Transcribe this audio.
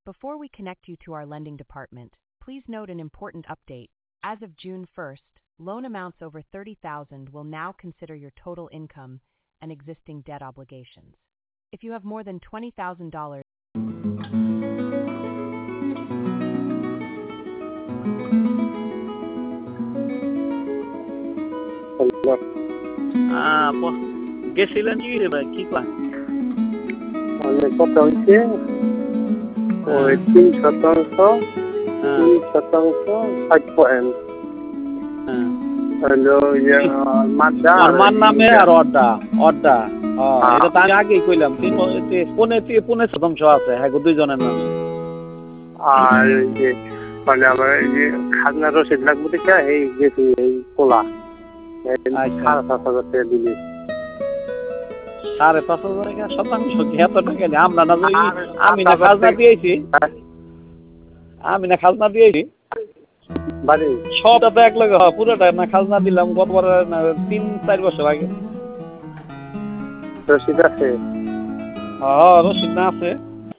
Before we connect you to our lending department, please note an important update. As of June 1st, loan amounts over $30,000 will now consider your total income and existing debt obligations. If you have more than $20,000, গেছিলেন কি রে ভাই, কি কয়? মানে কত হয়েছে ওই 3%, 5%। হলো মাদ্দা আমার নামে আর অড্ডা অড্ডা এটা তো আমি আগেই কইলাম, পুনে শতাংশ আছে হ্যাঁ দুইজনের নামে। আর যে মানে আমার এই যে খাজনা রসিদ লাগবে দেখা এই গেছি এই কোলা 5,500 টাকা দিলি। 5,500 টাকা শতাংশ কি এত টাকা নেই? আমরা না আমি না খাজনা দিয়েছি, আমি না খাজনা দিয়েছি বাড়ি সবটা তো এক লগে হয় পুরোটা না খাজনা দিলাম গতবার 3-4 বছর আগে। রসিদ আছে? হ্যাঁ রসিদ না আছে।